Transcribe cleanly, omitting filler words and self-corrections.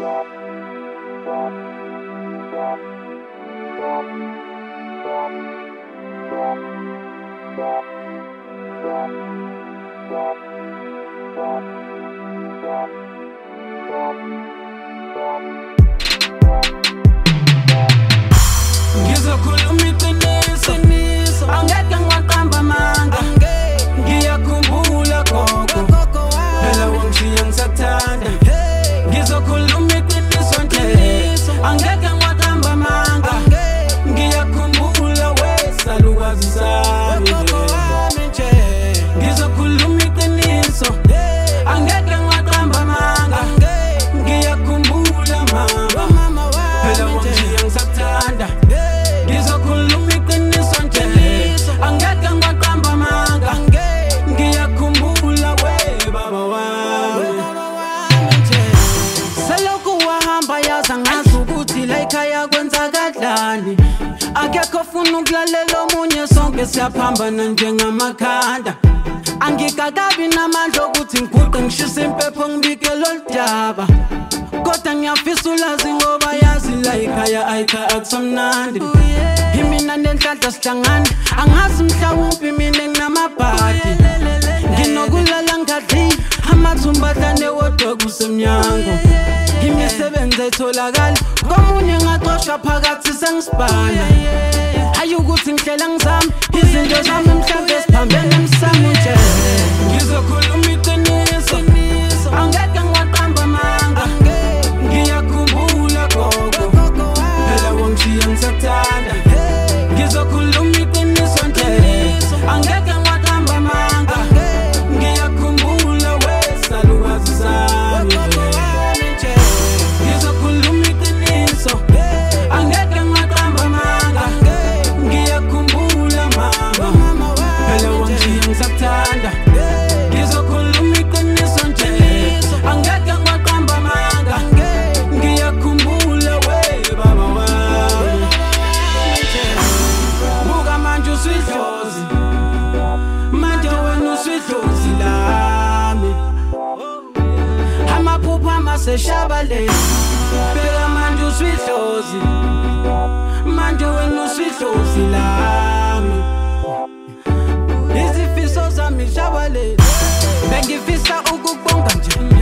Ngizokhuluma iqiniso angeke ngiwaqamba amanga ngiyakhumbula gogo phela wangishiya ngisathanda ngizokhuluma iqiniso nje angeke ngiwaqamba amanga ngiyakhumbula wesalukazi sami ngizokhuluma iqiniso angeke ngiwaqamba amanga ngiyakhumbula mama phela wangishiya ngisathanda ngizokhuluma iqiniso nje angeke ngiwaqamba amanga ngiyakhumbula we baba wami selokhu wahamba yaza ngazi ukuthi la ekhaya kwenzakadlani akekho ufuna ukulalela omunye sonke siyaphambana njengamakhanda angikakabi namandla ukuthi ngiguqe ngishise impepho ngibikele oludaba kodwa ngiyafisa ulazi ngoba yazi la ekhaya ayikha akusamnandi imina nenhlanhla sihlangana angazi mhlawumbe mina nginamabhadi nginokulala ngadlile amathumba adlane wodwa kusemnyango imisebenzi etholakala komunye ngaxoshwa phakathi sengisibhala hayi ukuthi ngihlela ngizama izinto zami mhlawumbe siphambene emsamo nje ngizokhuluma iqiniso angeke ngiwaqamba amanga ngiyakhumbula gogo phela wangishiya ngisathanda ngizokhuluma iqiniso nje angeke ngiwaqamba amanga ngiyakhumbula wesalukazi sami ngizokhuluma iqiniso angeke ngiwaqamba amanga ngiyakhumbula mama phela wangishiya ngisathanda ngizokhuluma iqiniso nje angeke ngiwaqamba amanga ngiyakhumbula we baba wami buka manje uswidlozi manje wena uswidlozi lami amaphupha maseshabaleni beka manje uswidlozi manje wena uswidlozi lami izifiso zami shabaleni bengifisa ukukubonga nje